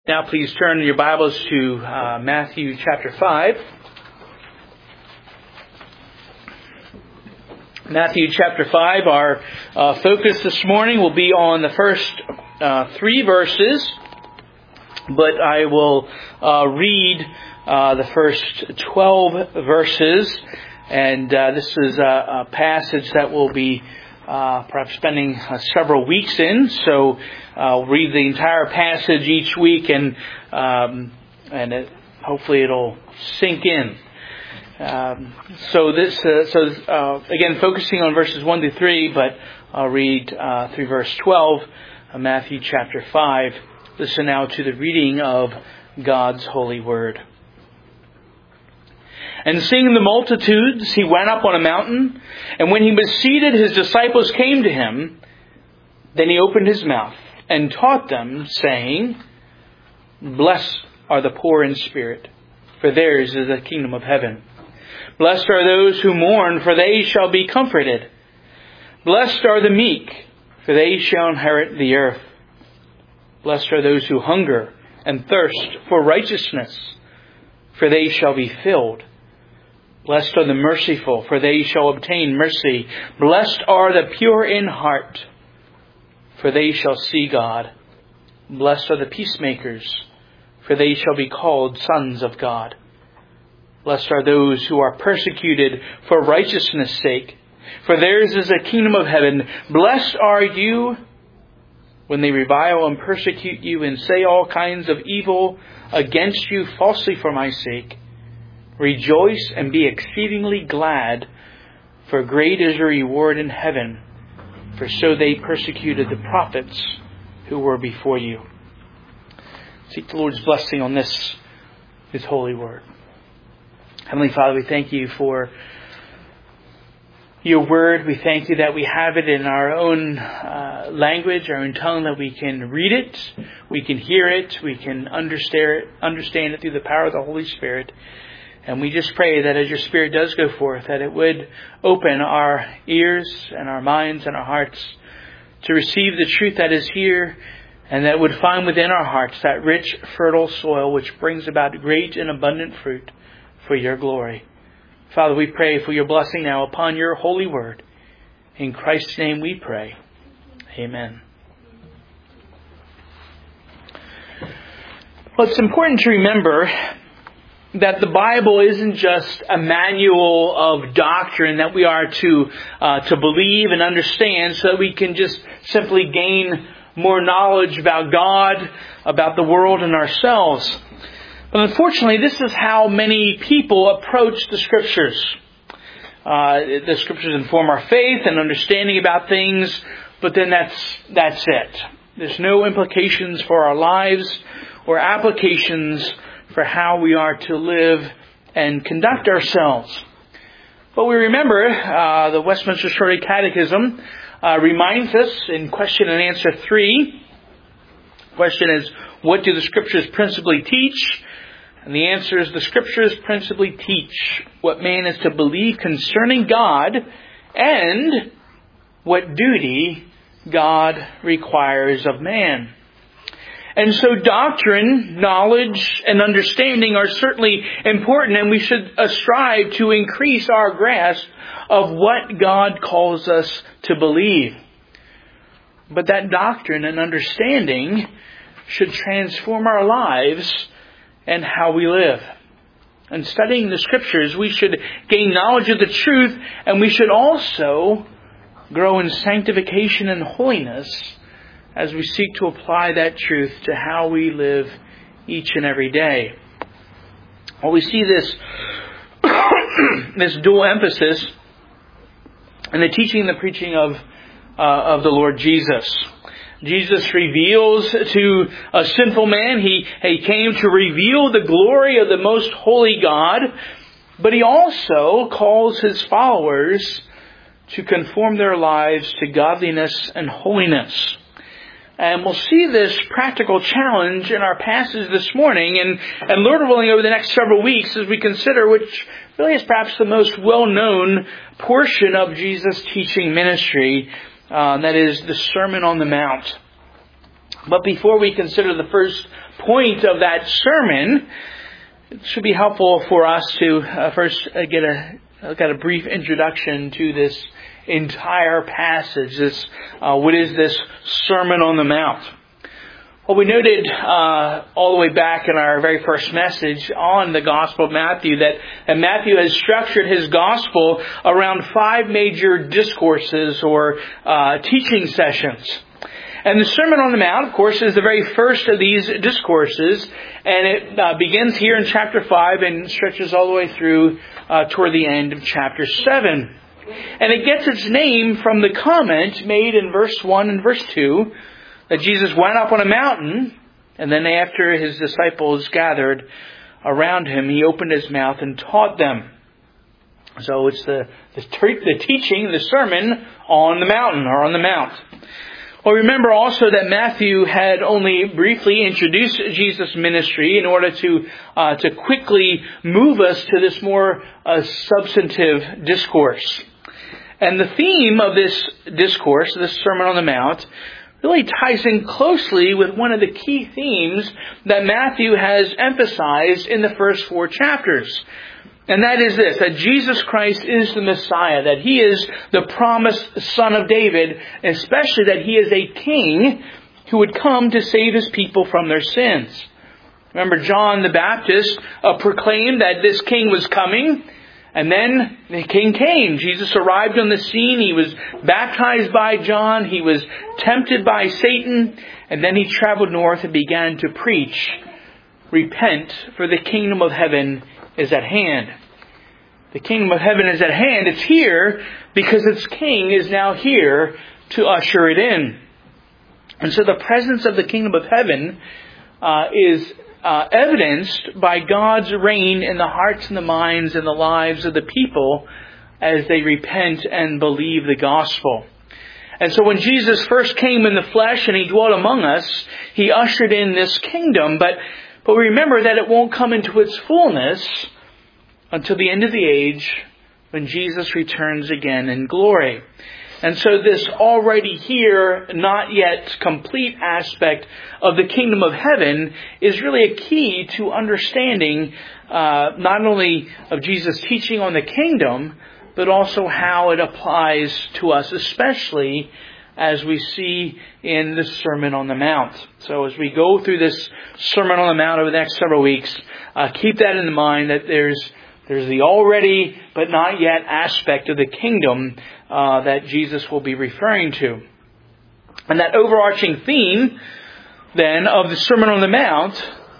Now please turn your Bibles to Matthew chapter 5. Matthew chapter 5, our focus this morning will be on the first 3 verses, but I will read the first 12 verses, and this is a passage that we'll be perhaps spending several weeks in. So I'll read the entire passage each week, and hopefully it'll sink in. Again, focusing on verses 1 to 3, but I'll read through verse 12 of Matthew chapter 5. Listen now to the reading of God's holy word. And seeing the multitudes, he went up on a mountain, and when he was seated, his disciples came to him. Then he opened his mouth and taught them, saying, Blessed are the poor in spirit, for theirs is the kingdom of heaven. Blessed are those who mourn, for they shall be comforted. Blessed are the meek, for they shall inherit the earth. Blessed are those who hunger and thirst for righteousness, for they shall be filled. Blessed are the merciful, for they shall obtain mercy. Blessed are the pure in heart, for they shall see God. Blessed are the peacemakers, for they shall be called sons of God. Blessed are those who are persecuted for righteousness' sake, for theirs is the kingdom of heaven. Blessed are you when they revile and persecute you and say all kinds of evil against you falsely for my sake. Rejoice and be exceedingly glad, for great is your reward in heaven, for so they persecuted the prophets who were before you. Seek the Lord's blessing on this, His holy word. Heavenly Father, we thank you for your word. We thank you that we have it in our own language, our own tongue, that we can read it, we can hear it, we can understand it through the power of the Holy Spirit. And we just pray that as your Spirit does go forth, that it would open our ears and our minds and our hearts to receive the truth that is here, and that it would find within our hearts that rich, fertile soil which brings about great and abundant fruit for your glory. Father, we pray for your blessing now upon your holy word. In Christ's name we pray. Amen. Well, it's important to remember that the Bible isn't just a manual of doctrine that we are to believe and understand so that we can just simply gain more knowledge about God, about the world and ourselves. But unfortunately, this is how many people approach the Scriptures. The Scriptures inform our faith and understanding about things, but then that's it. There's no implications for our lives or applications for how we are to live and conduct ourselves. But we remember the Westminster Shorter Catechism reminds us in question and answer 3. The question is, what do the Scriptures principally teach? And the answer is, the Scriptures principally teach what man is to believe concerning God and what duty God requires of man. And so doctrine, knowledge, and understanding are certainly important, and we should strive to increase our grasp of what God calls us to believe. But that doctrine and understanding should transform our lives and how we live. In studying the Scriptures, we should gain knowledge of the truth, and we should also grow in sanctification and holiness as we seek to apply that truth to how we live each and every day. Well, we see this dual emphasis in the teaching and the preaching of the Lord Jesus. Jesus reveals to a sinful man. He came to reveal the glory of the most holy God, but He also calls His followers to conform their lives to godliness and holiness. And we'll see this practical challenge in our passage this morning, and Lord willing, over the next several weeks as we consider, which really is perhaps the most well-known portion of Jesus' teaching ministry, that is the Sermon on the Mount. But before we consider the first point of that sermon, it should be helpful for us to first get a brief introduction to this entire passage. What is this Sermon on the Mount? Well, we noted all the way back in our very first message on the Gospel of Matthew that Matthew has structured his Gospel around 5 major discourses or teaching sessions. And the Sermon on the Mount, of course, is the very first of these discourses, and it begins here in chapter 5 and stretches all the way through toward the end of chapter 7. And it gets its name from the comment made in verse 1 and verse 2 that Jesus went up on a mountain, and then after his disciples gathered around him, he opened his mouth and taught them. So it's the teaching, the sermon on the mountain or on the mount. Well, remember also that Matthew had only briefly introduced Jesus' ministry in order to quickly move us to this more substantive discourse. And the theme of this discourse, this Sermon on the Mount, really ties in closely with one of the key themes that Matthew has emphasized in the first 4 chapters. And that is this, that Jesus Christ is the Messiah, that He is the promised Son of David, and especially that He is a King who would come to save His people from their sins. Remember, John the Baptist proclaimed that this King was coming, and then the King came. Jesus arrived on the scene. He was baptized by John. He was tempted by Satan, and then He traveled north and began to preach, "Repent, for the kingdom of heaven is at hand." The kingdom of heaven is at hand. It's here because its King is now here to usher it in. And so the presence of the kingdom of heaven is evidenced by God's reign in the hearts and the minds and the lives of the people as they repent and believe the gospel. And so when Jesus first came in the flesh and He dwelt among us, He ushered in this kingdom. But remember that it won't come into its fullness until the end of the age when Jesus returns again in glory. And so this already here, not yet complete aspect of the kingdom of heaven is really a key to understanding not only of Jesus' teaching on the kingdom, but also how it applies to us, especially as we see in the Sermon on the Mount. So as we go through this Sermon on the Mount over the next several weeks, keep that in mind that there's the already but not yet aspect of the kingdom that Jesus will be referring to. And that overarching theme then of the Sermon on the Mount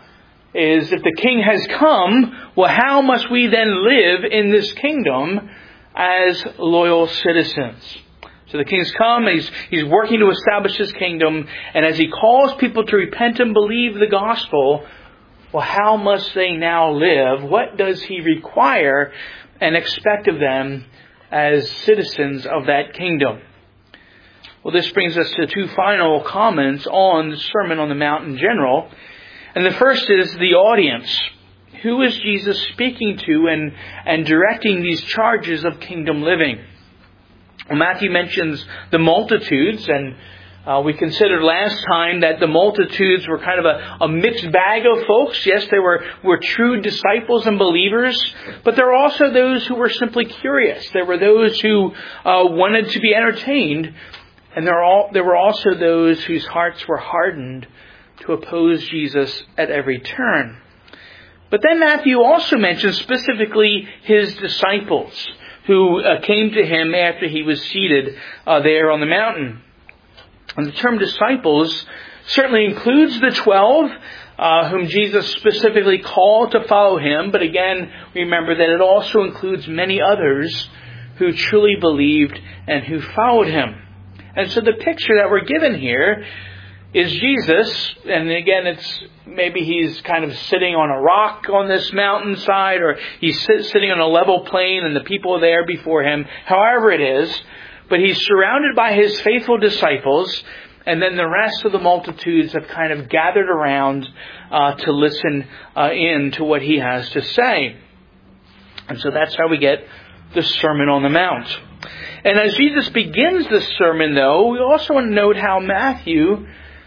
is if the King has come, well, how must we then live in this kingdom as loyal citizens? So the King's come, He's working to establish His kingdom, and as He calls people to repent and believe the gospel, well, how must they now live? What does He require and expect of them as citizens of that kingdom? Well, this brings us to 2 final comments on the Sermon on the Mount in general. And the first is the audience. Who is Jesus speaking to and directing these charges of kingdom living? Well, Matthew mentions the multitudes, and we considered last time that the multitudes were kind of a mixed bag of folks. Yes, they were true disciples and believers, but there were also those who were simply curious. There were those who wanted to be entertained, and there were also those whose hearts were hardened to oppose Jesus at every turn. But then Matthew also mentions specifically His disciples who came to Him after He was seated there on the mountain. And the term disciples certainly includes the 12 whom Jesus specifically called to follow Him. But again, remember that it also includes many others who truly believed and who followed Him. And so the picture that we're given here is Jesus. And again, it's maybe He's kind of sitting on a rock on this mountainside, or He's sitting on a level plain and the people are there before Him. However it is, but He's surrounded by His faithful disciples, and then the rest of the multitudes have kind of gathered around to listen in to what He has to say. And so that's how we get the Sermon on the Mount. And as Jesus begins this sermon, though, we also want to note how Matthew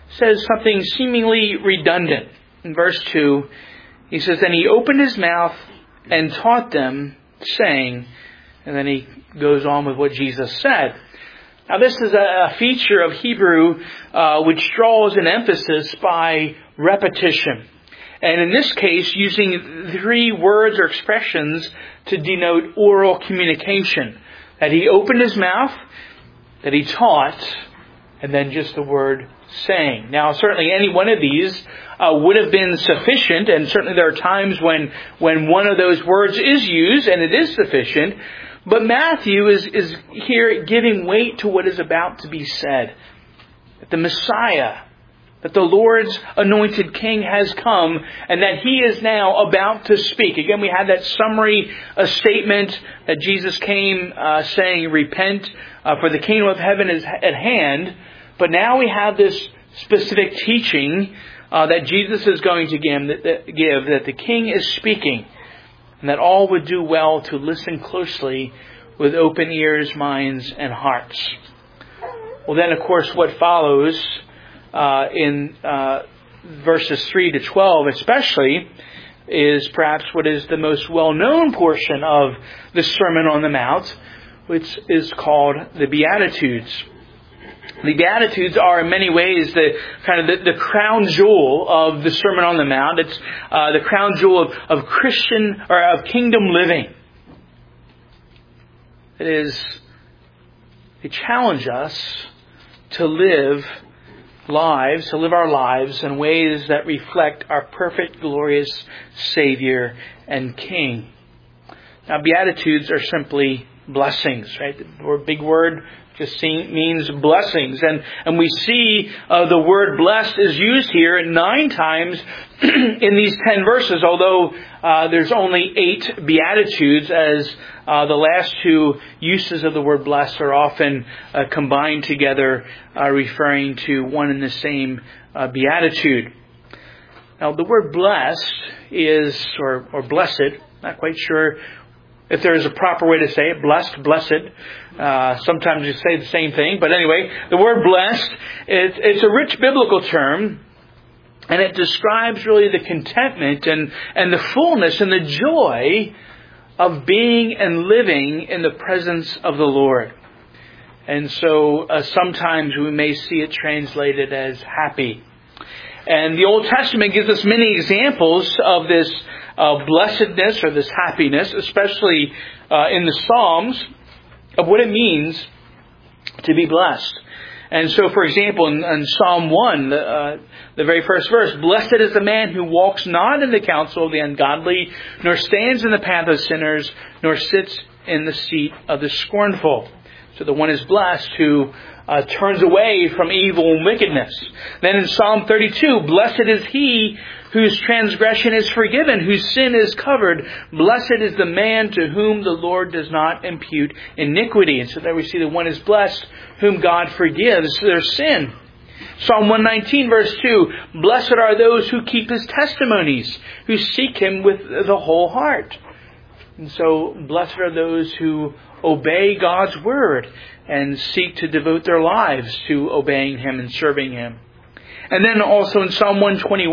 says something seemingly redundant. In verse 2, he says, "Then he opened his mouth and taught them, saying," and then he goes on with what Jesus said. Now this is a feature of Hebrew which draws an emphasis by repetition. And in this case, using 3 words or expressions to denote oral communication. That he opened his mouth, that he taught, and then just the word saying. Now certainly any one of these would have been sufficient, and certainly there are times when one of those words is used and it is sufficient. But Matthew is here giving weight to what is about to be said. That the Messiah, that the Lord's anointed King has come, and that He is now about to speak. Again, we had that summary statement that Jesus came saying, "Repent, for the kingdom of heaven is at hand." But now we have this specific teaching that Jesus is going to give, that the King is speaking, and that all would do well to listen closely with open ears, minds, and hearts. Well, then, of course, what follows in verses 3 to 12 especially is perhaps what is the most well-known portion of the Sermon on the Mount, which is called the Beatitudes. The Beatitudes are in many ways the crown jewel of the Sermon on the Mount. It's the crown jewel of Christian or of kingdom living. It is, they challenge us to live our lives in ways that reflect our perfect, glorious Savior and King. Now, Beatitudes are simply blessings, right? The big word just means blessings. And we see the word blessed is used here 9 times in these 10 verses, although there's only 8 Beatitudes, as the last 2 uses of the word blessed are often combined together, referring to one and the same Beatitude. Now, the word blessed is, or blessed, not quite sure if there is a proper way to say it, blessed, blessed. Sometimes you say the same thing. But anyway, the word blessed, it's a rich biblical term. And it describes really the contentment and the fullness and the joy of being and living in the presence of the Lord. And so sometimes we may see it translated as happy. And the Old Testament gives us many examples of this blessedness or this happiness, especially in the Psalms, of what it means to be blessed. And so, for example, in Psalm 1, the very first verse, "Blessed is the man who walks not in the counsel of the ungodly, nor stands in the path of sinners, nor sits in the seat of the scornful." So the one is blessed who turns away from evil and wickedness. Then in Psalm 32, "Blessed is he whose transgression is forgiven, whose sin is covered. Blessed is the man to whom the Lord does not impute iniquity." And so there we see the one is blessed whom God forgives their sin. Psalm 119 verse 2, "Blessed are those who keep His testimonies, who seek Him with the whole heart." And so blessed are those who obey God's word and seek to devote their lives to obeying Him and serving Him. And then also in Psalm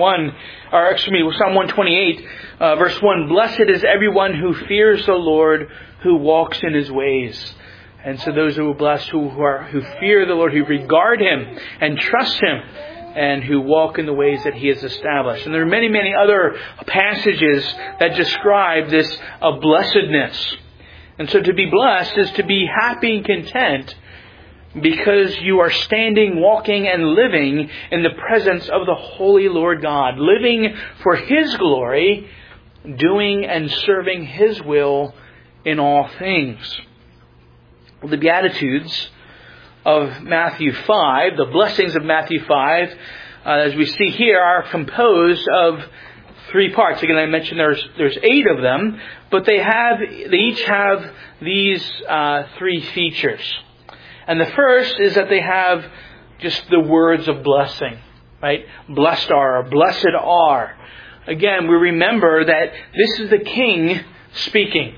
128, verse 1, "Blessed is everyone who fears the Lord, who walks in His ways." And so those who are blessed who fear the Lord, who regard Him and trust Him, and who walk in the ways that He has established. And there are many, many other passages that describe this blessedness. And so to be blessed is to be happy and content because you are standing, walking, and living in the presence of the Holy Lord God, living for His glory, doing and serving His will in all things. The Beatitudes of Matthew 5, the blessings of Matthew 5, as we see here, are composed of 3 parts. Again, I mentioned there's 8 of them, but they each have these 3 features. And the first is that they have just the words of blessing, right? Blessed are, or blessed are. Again, we remember that this is the King speaking.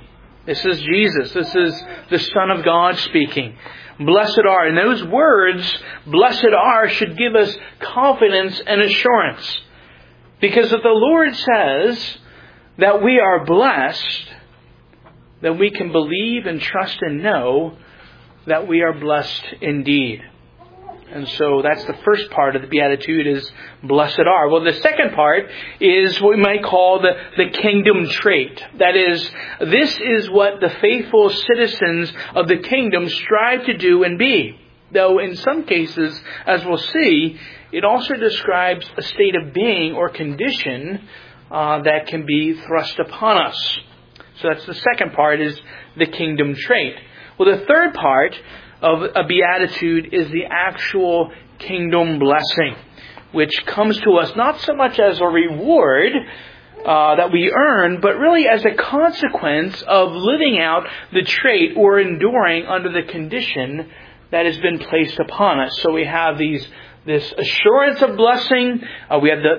This is Jesus. This is the Son of God speaking. Blessed are. And those words, blessed are, should give us confidence and assurance. Because if the Lord says that we are blessed, then we can believe and trust and know that we are blessed indeed. And so that's the first part of the Beatitude, is blessed are. Well, the second part is what we might call the kingdom trait. That is, this is what the faithful citizens of the kingdom strive to do and be. Though in some cases, as we'll see, it also describes a state of being or condition that can be thrust upon us. So that's the second part, is the kingdom trait. Well, the third part of a beatitude is the actual kingdom blessing, which comes to us not so much as a reward that we earn, but really as a consequence of living out the trait or enduring under the condition that has been placed upon us. So we have this assurance of blessing, we have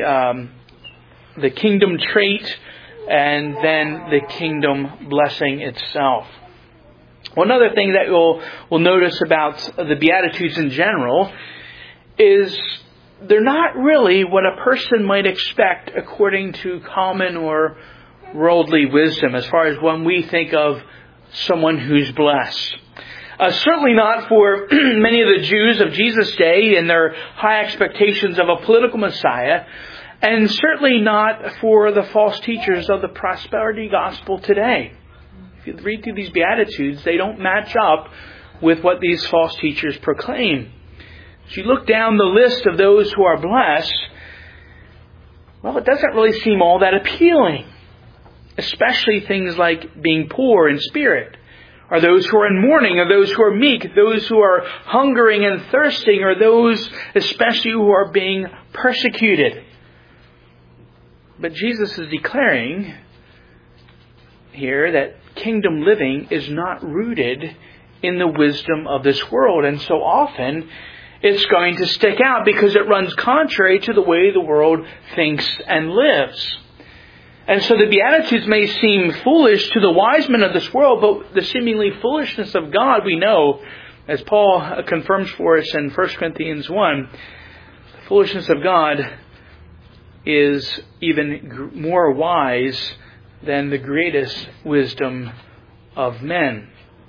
the kingdom trait, and then the kingdom blessing itself. One other thing that we'll notice about the Beatitudes in general is they're not really what a person might expect according to common or worldly wisdom, as far as when we think of someone who's blessed. Certainly not for many of the Jews of Jesus' day and their high expectations of a political Messiah, and certainly not for the false teachers of the prosperity gospel today. If you read through these Beatitudes, they don't match up with what these false teachers proclaim. As you look down the list of those who are blessed, well, it doesn't really seem all that appealing. Especially things like being poor in spirit, or those who are in mourning, or those who are meek, those who are hungering and thirsting, or those especially who are being persecuted. But Jesus is declaring here that kingdom living is not rooted in the wisdom of this world. And so often it's going to stick out because it runs contrary to the way the world thinks and lives. And so the Beatitudes may seem foolish to the wise men of this world, but the seemingly foolishness of God, we know, as Paul confirms for us in 1 Corinthians 1, the foolishness of God is even more wise than the greatest wisdom of men.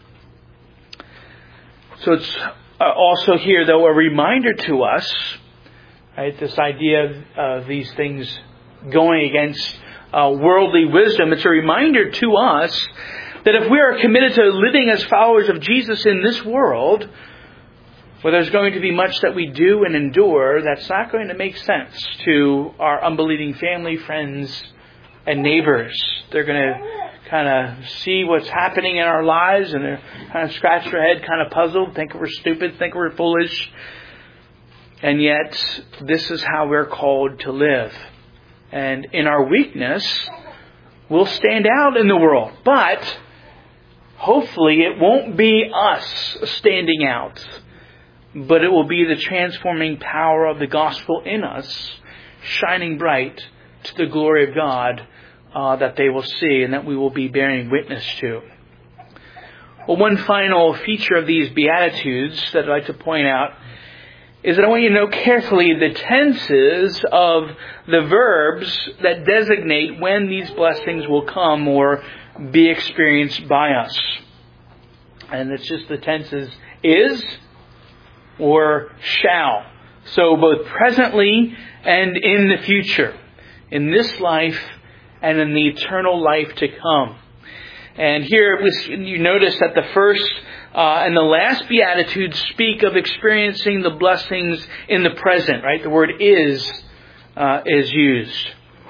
So it's also here, though, a reminder to us, right, this idea of these things going against worldly wisdom. It's a reminder to us that if we are committed to living as followers of Jesus in this world, where there's going to be much that we do and endure that's not going to make sense to our unbelieving family, friends, and neighbors. They're going to kind of see what's happening in our lives, and they're kind of scratch their head, kind of puzzled, think we're stupid, think we're foolish. And yet, this is how we're called to live. And in our weakness, we'll stand out in the world. But hopefully it won't be us standing out, but it will be the transforming power of the gospel in us, shining bright to the glory of God, that they will see and that we will be bearing witness to. Well, one final feature of these Beatitudes that I'd like to point out is that I want you to note carefully the tenses of the verbs that designate when these blessings will come or be experienced by us. And it's just the tenses is or shall. So both presently and in the future. In this life and in the eternal life to come. And here you notice that the first and the last Beatitudes speak of experiencing the blessings in the present, right? The word is used.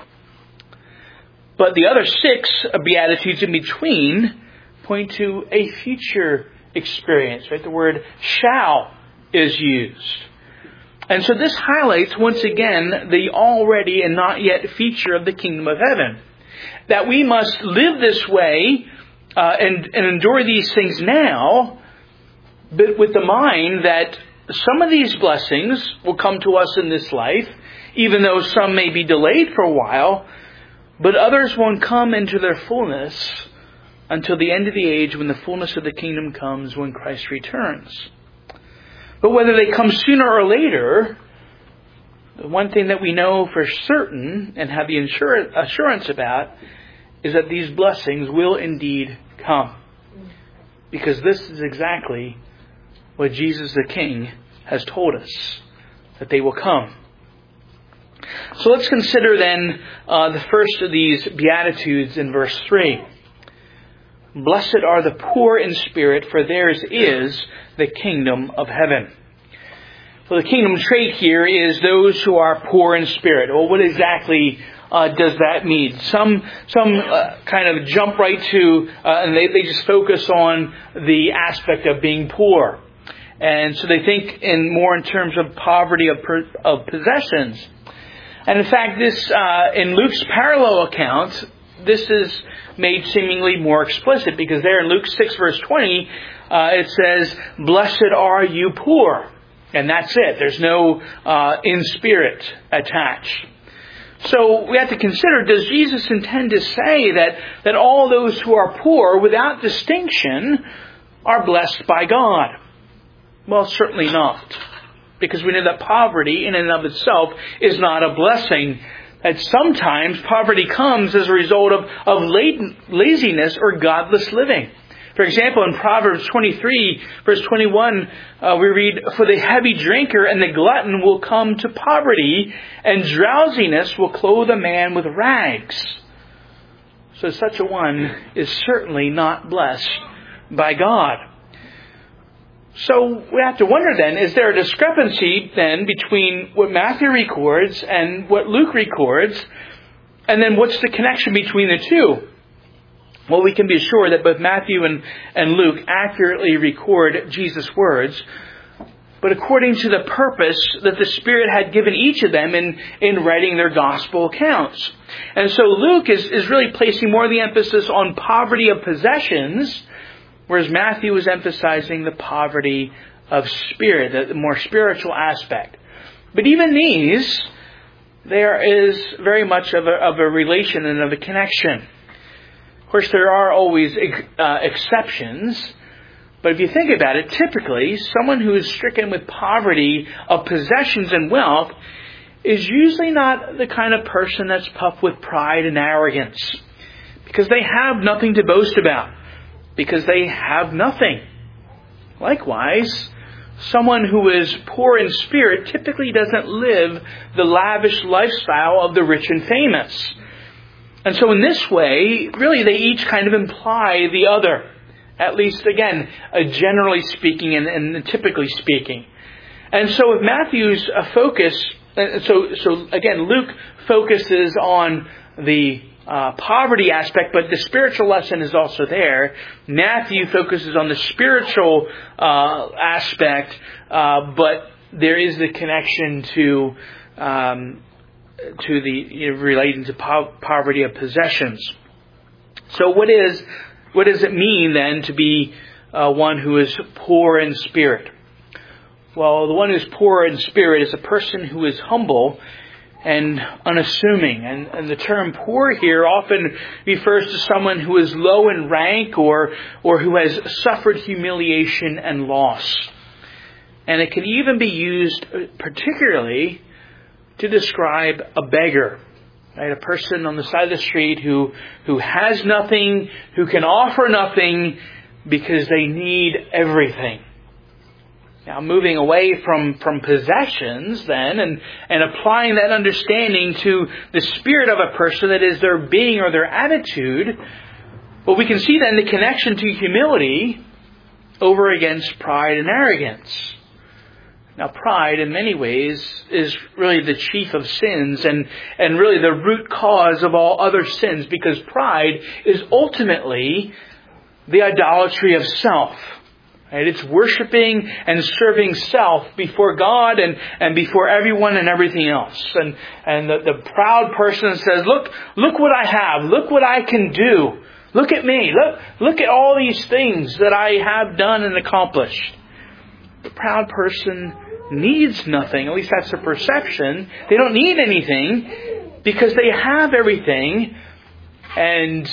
But the other 6 Beatitudes in between point to a future experience, right? The word shall is used. And so this highlights once again the already and not yet feature of the kingdom of heaven. That we must live this way and endure these things now, but with the mind that some of these blessings will come to us in this life, even though some may be delayed for a while, but others won't come into their fullness until the end of the age when the fullness of the kingdom comes, when Christ returns. But whether they come sooner or later, the one thing that we know for certain and have the assurance about is that these blessings will indeed come. Because this is exactly what Jesus the King has told us, that they will come. So let's consider then the first of these Beatitudes in verse 3. Blessed are the poor in spirit, for theirs is the kingdom of heaven. Well, the kingdom trait here is those who are poor in spirit. Well, what exactly does that mean? Some kind of jump right to, and they just focus on the aspect of being poor. And so they think more in terms of poverty of possessions. And in fact, this in Luke's parallel account, this is made seemingly more explicit, because there in Luke 6 verse 20, it says, "Blessed are you poor." And that's it. There's no in spirit attached. So we have to consider, does Jesus intend to say that all those who are poor, without distinction, are blessed by God? Well, certainly not. Because we know that poverty in and of itself is not a blessing. That sometimes poverty comes as a result of laziness or godless living. For example, in Proverbs 23, verse 21, we read, "For the heavy drinker and the glutton will come to poverty, and drowsiness will clothe a man with rags." So such a one is certainly not blessed by God. So we have to wonder then, is there a discrepancy then between what Matthew records and what Luke records? And then what's the connection between the two? Well, we can be sure that both Matthew and Luke accurately record Jesus' words, but according to the purpose that the Spirit had given each of them in writing their gospel accounts. And so Luke is really placing more of the emphasis on poverty of possessions, whereas Matthew is emphasizing the poverty of spirit, the more spiritual aspect. But even these, there is very much of a relation and of a connection. Of course, there are always exceptions, but if you think about it, typically, someone who is stricken with poverty of possessions and wealth is usually not the kind of person that's puffed with pride and arrogance, because they have nothing to boast about, because they have nothing. Likewise, someone who is poor in spirit typically doesn't live the lavish lifestyle of the rich and famous. And so in this way, really they each kind of imply the other. At least, again, generally speaking and typically speaking. And so with Matthew's focus, so again, Luke focuses on the poverty aspect, but the spiritual lesson is also there. Matthew focuses on the spiritual aspect, but there is the connection to the relating to poverty of possessions. So what does it mean then to be one who is poor in spirit? Well, the one who is poor in spirit is a person who is humble and unassuming. And the term poor here often refers to someone who is low in rank or who has suffered humiliation and loss. And it can even be used particularly to describe a beggar. Right? A person on the side of the street who has nothing, who can offer nothing because they need everything. Now, moving away from possessions then and applying that understanding to the spirit of a person, that is their being or their attitude, well, we can see then the connection to humility over against pride and arrogance. Now, pride, in many ways, is really the chief of sins and really the root cause of all other sins, because pride is ultimately the idolatry of self. Right? It's worshiping and serving self before God and before everyone and everything else. And the proud person says, look what I have. Look what I can do. Look at me. Look at all these things that I have done and accomplished. The proud person needs nothing. At least that's their perception. They don't need anything because they have everything. And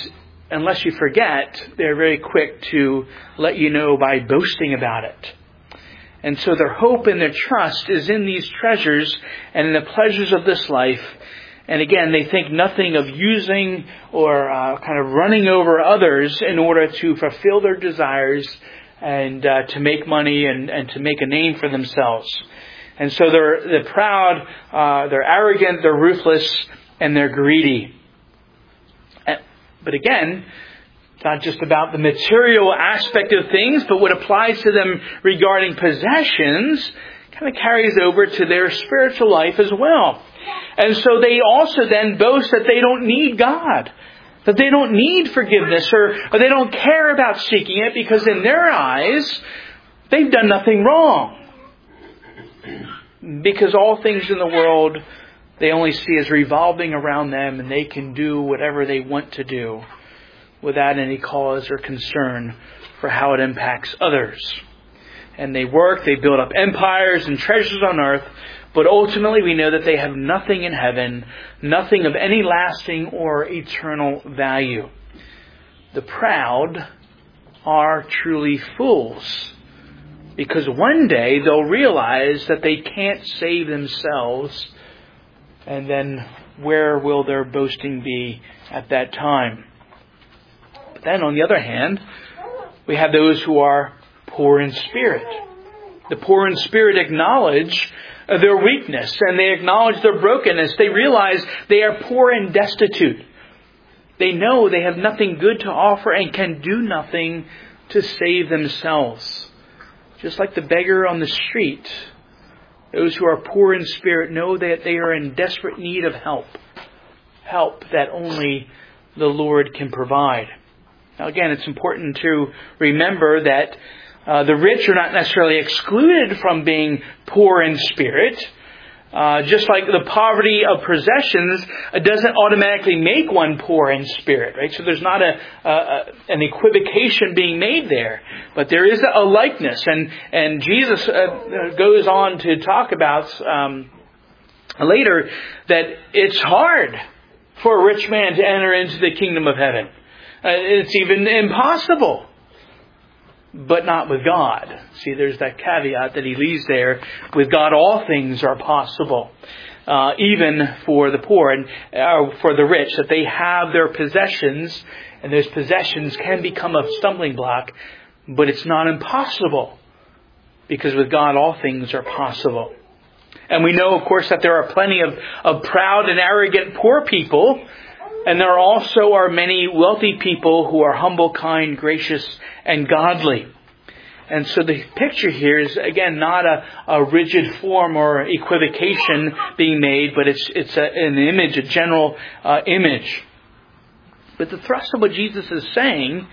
unless you forget, they're very quick to let you know by boasting about it. And so their hope and their trust is in these treasures and in the pleasures of this life. And again, they think nothing of using or kind of running over others in order to fulfill their desires and to make money and to make a name for themselves. And so they're proud, they're arrogant, they're ruthless, and they're greedy. But again, it's not just about the material aspect of things, but what applies to them regarding possessions kind of carries over to their spiritual life as well. And so they also then boast that they don't need God, that they don't need forgiveness, or they don't care about seeking it because in their eyes, they've done nothing wrong. Because all things in the world, they only see as revolving around them, and they can do whatever they want to do without any cause or concern for how it impacts others. And they work, they build up empires and treasures on earth, but ultimately we know that they have nothing in heaven, nothing of any lasting or eternal value. The proud are truly fools, because one day they'll realize that they can't save themselves, and then where will their boasting be at that time? But then on the other hand, we have those who are poor in spirit. The poor in spirit acknowledge their weakness and they acknowledge their brokenness. They realize they are poor and destitute. They know they have nothing good to offer and can do nothing to save themselves. Just like the beggar on the street, those who are poor in spirit know that they are in desperate need of help. Help that only the Lord can provide. Now again, it's important to remember that the rich are not necessarily excluded from being poor in spirit. Just like the poverty of possessions doesn't automatically make one poor in spirit, right? So there's not an equivocation being made there, but there is a likeness, and Jesus goes on to talk about later that it's hard for a rich man to enter into the kingdom of heaven. It's even impossible. But not with God. See, there's that caveat that he leaves there. With God, all things are possible. Even for the poor and for the rich, that they have their possessions, and those possessions can become a stumbling block, but it's not impossible. Because with God, all things are possible. And we know, of course, that there are plenty of proud and arrogant poor people. And there also are many wealthy people who are humble, kind, gracious, and godly. And so the picture here is, again, not a rigid form or equivocation being made, but it's an image, a general image. But the thrust of what Jesus is saying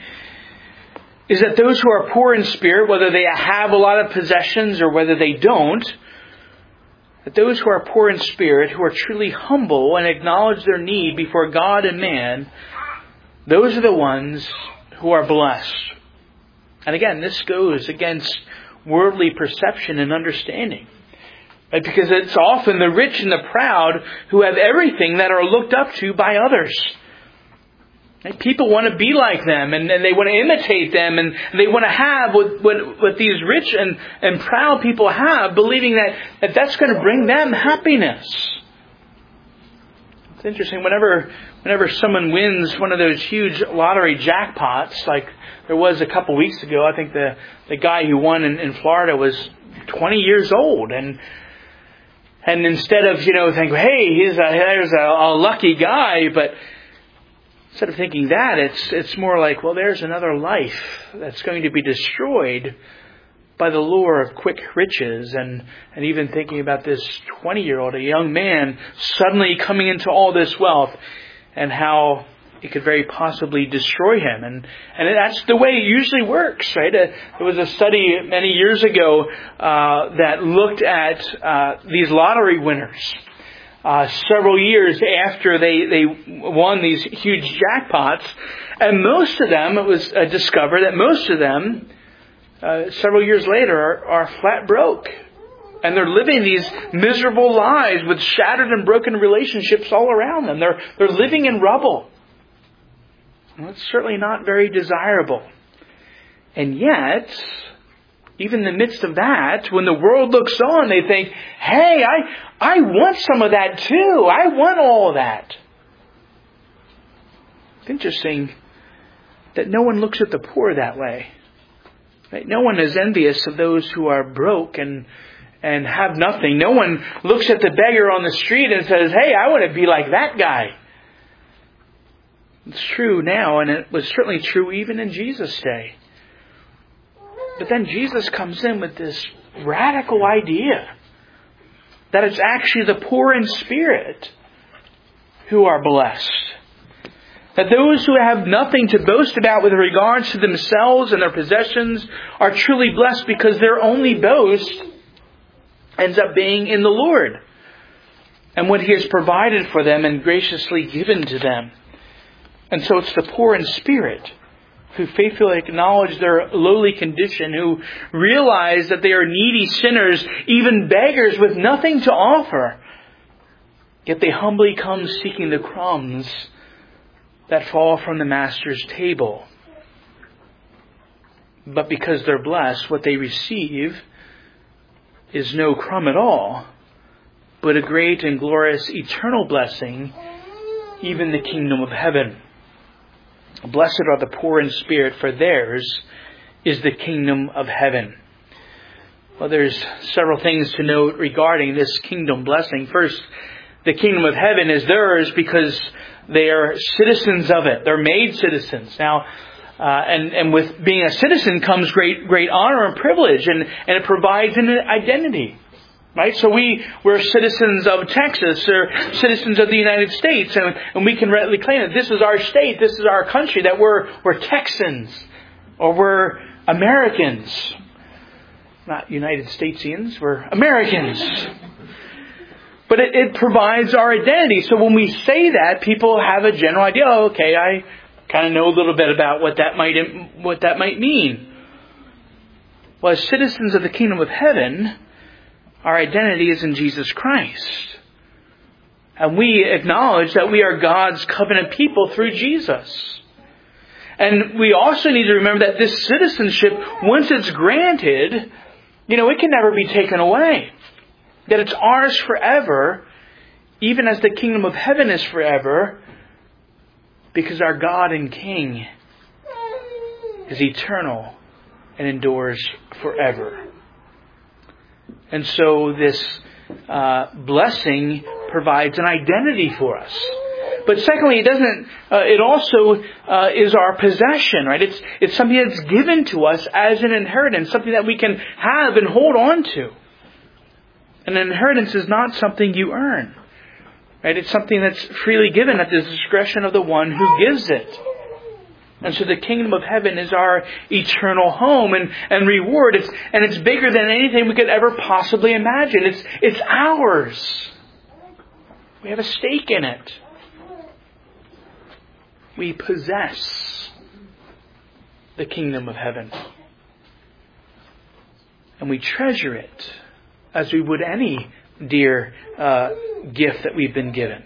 is that those who are poor in spirit, whether they have a lot of possessions or whether they don't, that those who are poor in spirit, who are truly humble and acknowledge their need before God and man, those are the ones who are blessed. And again, this goes against worldly perception and understanding. Right? Because it's often the rich and the proud who have everything that are looked up to by others. Right? People want to be like them and they want to imitate them and they want to have what these rich and proud people have, believing that that's going to bring them happiness. It's interesting, whenever someone wins one of those huge lottery jackpots, like there was a couple weeks ago, I think the guy who won in Florida was 20 years old, and instead of thinking, hey, there's a lucky guy, but instead of thinking that, it's more like, well, there's another life that's going to be destroyed by the lure of quick riches, and even thinking about this 20-year-old, a young man, suddenly coming into all this wealth, and how it could very possibly destroy him. And that's the way it usually works, right? There was a study many years ago that looked at these lottery winners. Several years after they won these huge jackpots, and most of them, it was discovered that most of them, several years later, are flat broke. And they're living these miserable lives with shattered and broken relationships all around them. They're living in rubble. Well, it's certainly not very desirable. And yet, even in the midst of that, when the world looks on, they think, hey, I want some of that too. I want all of that. It's interesting that no one looks at the poor that way. Right? No one is envious of those who are broke and have nothing. No one looks at the beggar on the street and says, hey, I want to be like that guy. It's true now, and it was certainly true even in Jesus' day. But then Jesus comes in with this radical idea that it's actually the poor in spirit who are blessed. That those who have nothing to boast about with regards to themselves and their possessions are truly blessed because their only boast ends up being in the Lord and what He has provided for them and graciously given to them. And so it's the poor in spirit who faithfully acknowledge their lowly condition, who realize that they are needy sinners, even beggars with nothing to offer. Yet they humbly come seeking the crumbs that fall from the Master's table. But because they're blessed, what they receive is no crumb at all, but a great and glorious eternal blessing, even the kingdom of heaven. Blessed are the poor in spirit, for theirs is the kingdom of heaven. Well, there's several things to note regarding this kingdom blessing. First, the kingdom of heaven is theirs because they are citizens of it. They're made citizens. Now, and with being a citizen comes great honor and privilege, and it provides an identity. Right? So we're citizens of Texas, or citizens of the United States, and we can readily claim that this is our state, this is our country, that we're Texans, or we're Americans. Not United Statesians, we're Americans. But it provides our identity. So when we say that, people have a general idea, oh, okay, I kind of know a little bit about what that might mean. Well, as citizens of the kingdom of heaven, our identity is in Jesus Christ. And we acknowledge that we are God's covenant people through Jesus. And we also need to remember that this citizenship, once it's granted, it can never be taken away. That it's ours forever, even as the kingdom of heaven is forever, because our God and King is eternal and endures forever. And so this blessing provides an identity for us. But secondly, it also is our possession, right? It's something that's given to us as an inheritance, something that we can have and hold on to. An inheritance is not something you earn, right? It's something that's freely given at the discretion of the one who gives it. And so the kingdom of heaven is our eternal home and reward. It's bigger than anything we could ever possibly imagine. It's ours. We have a stake in it. We possess the kingdom of heaven. And we treasure it as we would any dear gift that we've been given.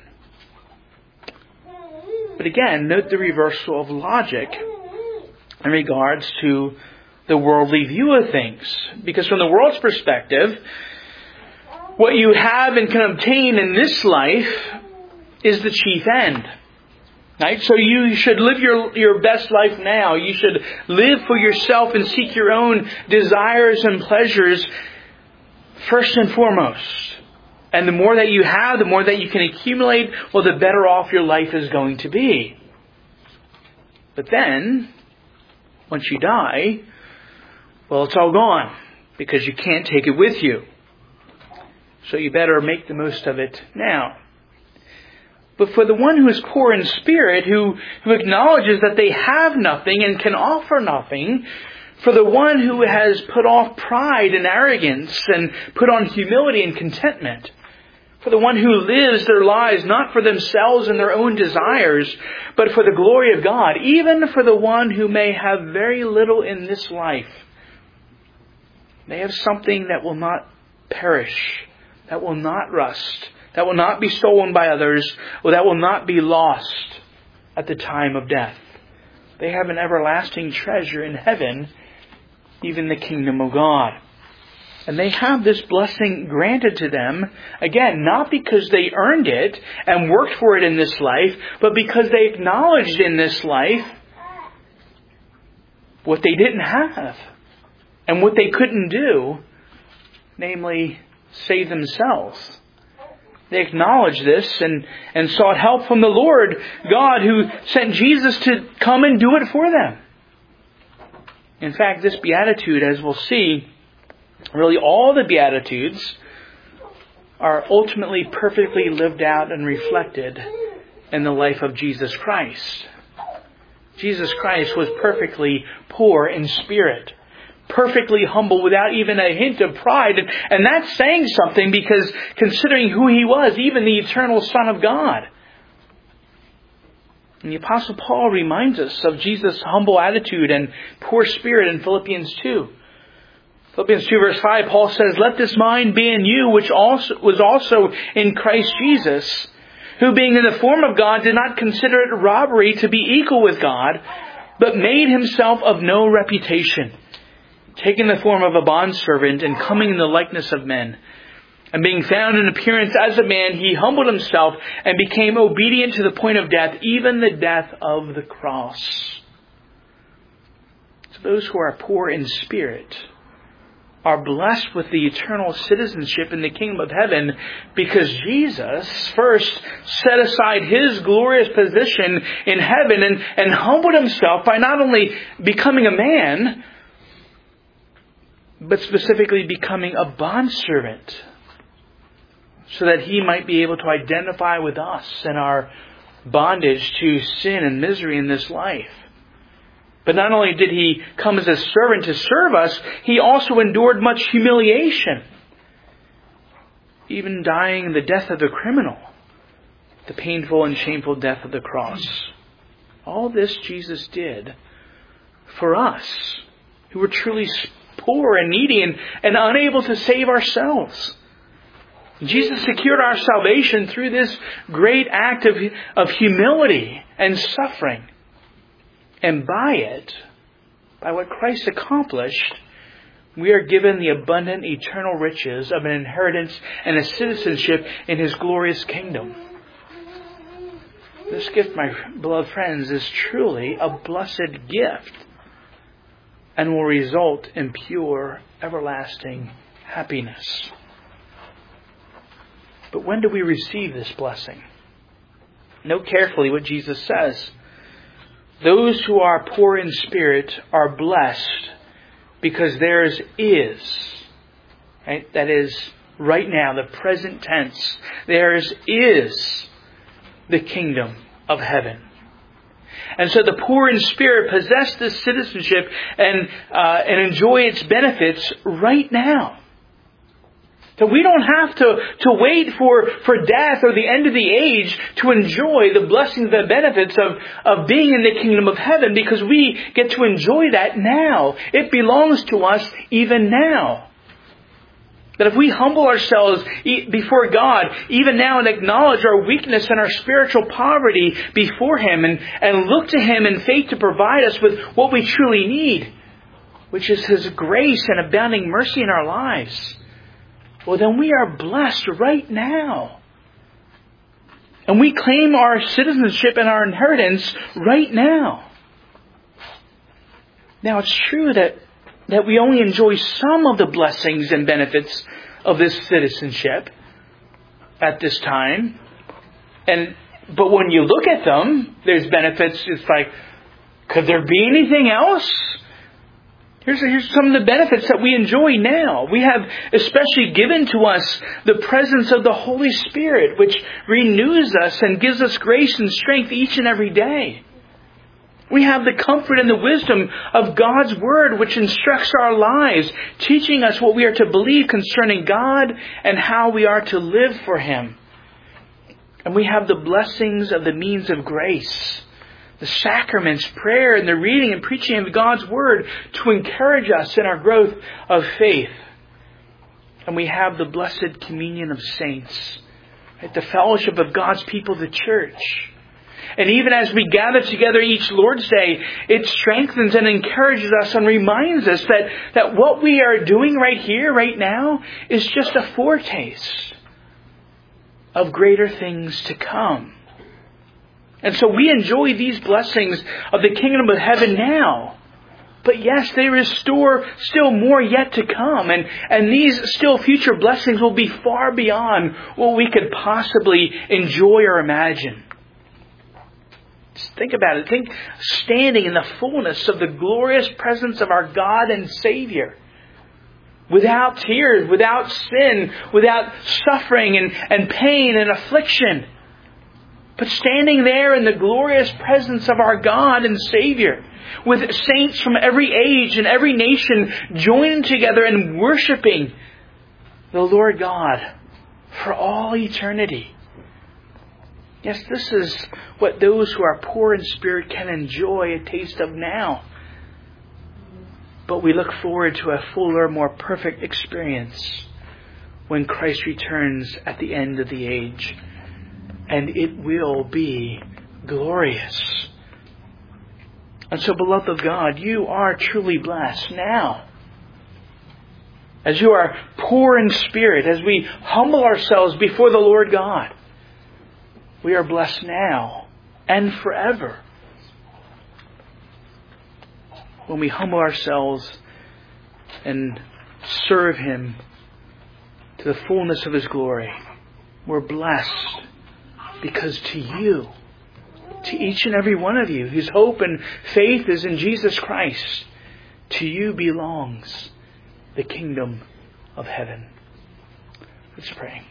But again, note the reversal of logic in regards to the worldly view of things. Because from the world's perspective, what you have and can obtain in this life is the chief end. Right? So you should live your best life now. You should live for yourself and seek your own desires and pleasures first and foremost. And the more that you have, the more that you can accumulate, well, the better off your life is going to be. But then, once you die, well, it's all gone because you can't take it with you. So you better make the most of it now. But for the one who is poor in spirit, who acknowledges that they have nothing and can offer nothing, for the one who has put off pride and arrogance and put on humility and contentment, for the one who lives their lives not for themselves and their own desires, but for the glory of God, even for the one who may have very little in this life, they have something that will not perish, that will not rust, that will not be stolen by others, or that will not be lost at the time of death. They have an everlasting treasure in heaven, even the kingdom of God. And they have this blessing granted to them, again, not because they earned it and worked for it in this life, but because they acknowledged in this life what they didn't have and what they couldn't do, namely, save themselves. They acknowledged this and sought help from the Lord God, who sent Jesus to come and do it for them. In fact, this beatitude, as we'll see, really all the Beatitudes are ultimately perfectly lived out and reflected in the life of Jesus Christ. Jesus Christ was perfectly poor in spirit, perfectly humble without even a hint of pride. And that's saying something, because considering who He was, even the eternal Son of God. And the Apostle Paul reminds us of Jesus' humble attitude and poor spirit in Philippians 2. Philippians 2 verse 5, Paul says, "Let this mind be in you, which was also in Christ Jesus, who being in the form of God did not consider it robbery to be equal with God, but made Himself of no reputation, taking the form of a bondservant and coming in the likeness of men. And being found in appearance as a man, He humbled Himself and became obedient to the point of death, even the death of the cross." So those who are poor in spirit are blessed with the eternal citizenship in the kingdom of heaven, because Jesus first set aside His glorious position in heaven and humbled Himself by not only becoming a man, but specifically becoming a bondservant, so that He might be able to identify with us in our bondage to sin and misery in this life. But not only did He come as a servant to serve us, He also endured much humiliation, even dying the death of the criminal, the painful and shameful death of the cross. All this Jesus did for us, who were truly poor and needy and unable to save ourselves. Jesus secured our salvation through this great act of humility and suffering. And by it, by what Christ accomplished, we are given the abundant eternal riches of an inheritance and a citizenship in His glorious kingdom. This gift, my beloved friends, is truly a blessed gift and will result in pure, everlasting happiness. But when do we receive this blessing? Note carefully what Jesus says. Those who are poor in spirit are blessed because theirs is, right? That is right now, the present tense. Theirs is the kingdom of heaven. And so the poor in spirit possess this citizenship and enjoy its benefits right now. So we don't have to wait for death or the end of the age to enjoy the blessings and benefits of being in the kingdom of heaven, because we get to enjoy that now. It belongs to us even now. That if we humble ourselves before God, even now, and acknowledge our weakness and our spiritual poverty before Him, and look to Him in faith to provide us with what we truly need, which is His grace and abounding mercy in our lives, well, then we are blessed right now. And we claim our citizenship and our inheritance right now. Now, it's true that we only enjoy some of the blessings and benefits of this citizenship at this time. But when you look at them, there's benefits. It's like, could there be anything else? Here's some of the benefits that we enjoy now. We have especially given to us the presence of the Holy Spirit, which renews us and gives us grace and strength each and every day. We have the comfort and the wisdom of God's Word, which instructs our lives, teaching us what we are to believe concerning God and how we are to live for Him. And we have the blessings of the means of grace, the sacraments, prayer, and the reading and preaching of God's Word to encourage us in our growth of faith. And we have the blessed communion of saints, the fellowship of God's people, the church. And even as we gather together each Lord's Day, it strengthens and encourages us and reminds us that what we are doing right here, right now, is just a foretaste of greater things to come. And so we enjoy these blessings of the kingdom of heaven now. But yes, there is still more yet to come. And these still future blessings will be far beyond what we could possibly enjoy or imagine. Just think about it. Think standing in the fullness of the glorious presence of our God and Savior. Without tears, without sin, without suffering and pain and affliction. But standing there in the glorious presence of our God and Savior, with saints from every age and every nation joining together and worshiping the Lord God for all eternity. Yes, this is what those who are poor in spirit can enjoy a taste of now. But we look forward to a fuller, more perfect experience when Christ returns at the end of the age. And it will be glorious. And so, beloved of God, you are truly blessed now. As you are poor in spirit, as we humble ourselves before the Lord God, we are blessed now and forever. When we humble ourselves and serve Him to the fullness of His glory, we're blessed. Because to you, to each and every one of you, whose hope and faith is in Jesus Christ, to you belongs the kingdom of heaven. Let's pray.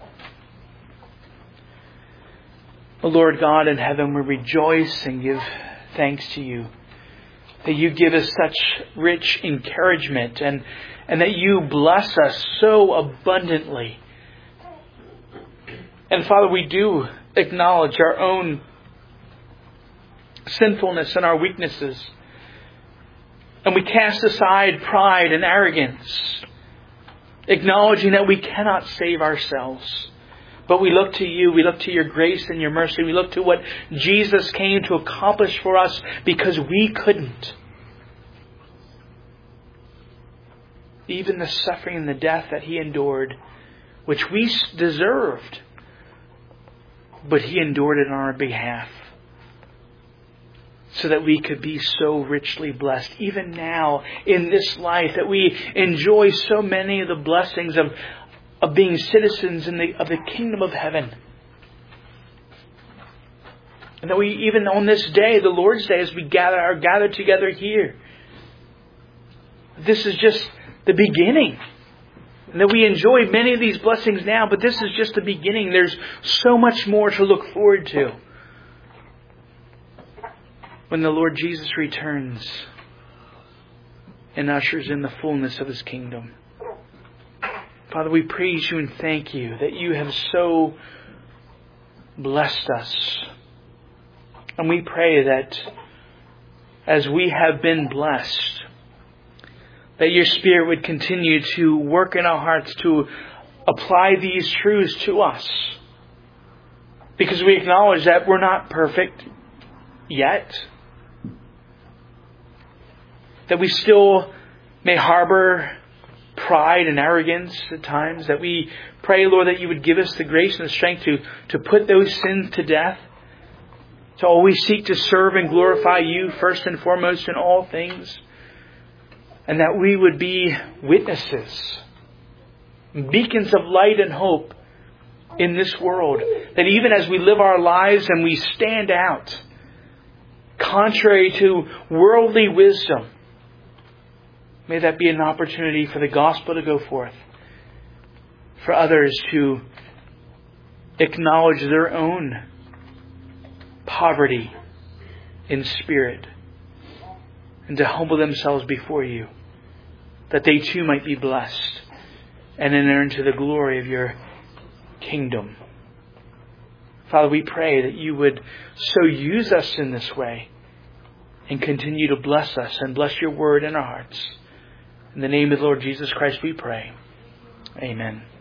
O Lord God in heaven, we rejoice and give thanks to you that you give us such rich encouragement and that you bless us so abundantly. And Father, we do acknowledge our own sinfulness and our weaknesses. And we cast aside pride and arrogance, acknowledging that we cannot save ourselves. But we look to you, we look to your grace and your mercy, we look to what Jesus came to accomplish for us because we couldn't. Even the suffering and the death that He endured, which we deserved, but He endured it on our behalf so that we could be so richly blessed. Even now in this life that we enjoy so many of the blessings of being citizens of the kingdom of heaven. And that we, even on this day, the Lord's Day, as we are gathered together here, this is just the beginning. And that we enjoy many of these blessings now, but this is just the beginning. There's so much more to look forward to when the Lord Jesus returns and ushers in the fullness of His kingdom. Father, we praise you and thank you that you have so blessed us. And we pray that as we have been blessed, that your Spirit would continue to work in our hearts to apply these truths to us. Because we acknowledge that we're not perfect yet. That we still may harbor pride and arrogance at times. That we pray, Lord, that you would give us the grace and the strength to put those sins to death. To always seek to serve and glorify you first and foremost in all things. And that we would be witnesses, beacons of light and hope in this world. That even as we live our lives and we stand out, contrary to worldly wisdom, may that be an opportunity for the gospel to go forth. For others to acknowledge their own poverty in spirit. And to humble themselves before you. That they too might be blessed and enter into the glory of your kingdom. Father, we pray that you would so use us in this way and continue to bless us and bless your word in our hearts. In the name of the Lord Jesus Christ we pray. Amen.